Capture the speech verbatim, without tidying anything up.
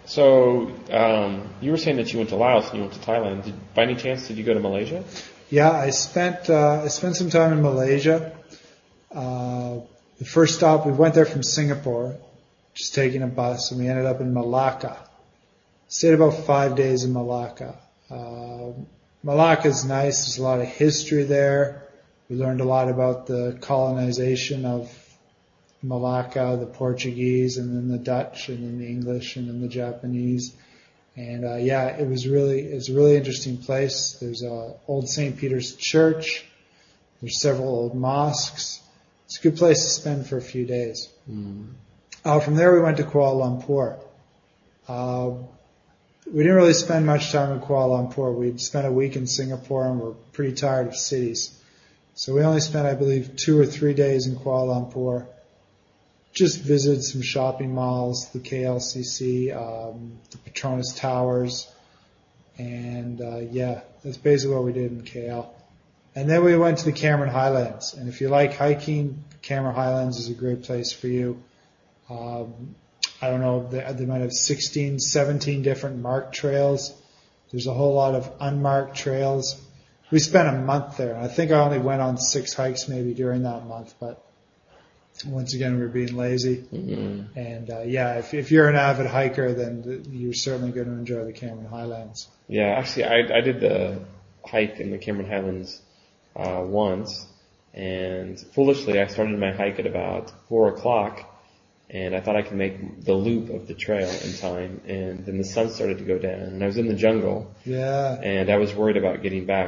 So um, you were saying that you went to Laos and you went to Thailand. Did, by any chance, did you go to Malaysia? Yeah, I spent uh, I spent some time in Malaysia. Uh, the first stop, we went there from Singapore, just taking a bus, and we ended up in Malacca. Stayed about five days in Malacca. Uh, Malacca is nice. There's a lot of history there. We learned a lot about the colonization of Malacca, the Portuguese, and then the Dutch, and then the English, and then the Japanese. And uh, yeah, it was really it's a really interesting place. There's a old Saint Peter's Church. There's several old mosques. It's a good place to spend for a few days. Mm. Uh, from there, we went to Kuala Lumpur. Uh, we didn't really spend much time in Kuala Lumpur. We'd spent a week in Singapore, and we're pretty tired of cities. So we only spent, I believe, two or three days in Kuala Lumpur. Just visited some shopping malls, the K L C C, um, the Petronas Towers, and uh, yeah, that's basically what we did in K L. And then we went to the Cameron Highlands. And if you like hiking, Cameron Highlands is a great place for you. Um, I don't know, they, they might have sixteen, seventeen different marked trails. There's a whole lot of unmarked trails. We spent a month there. I think I only went on six hikes maybe during that month, but once again, we were being lazy. Mm-hmm. And uh, yeah, if, if you're an avid hiker, then the, you're certainly going to enjoy the Cameron Highlands. Yeah, actually, I, I did the hike in the Cameron Highlands uh, once, and foolishly, I started my hike at about four o'clock, and I thought I could make the loop of the trail in time, and then the sun started to go down, and I was in the jungle. Yeah. And I was worried about getting back.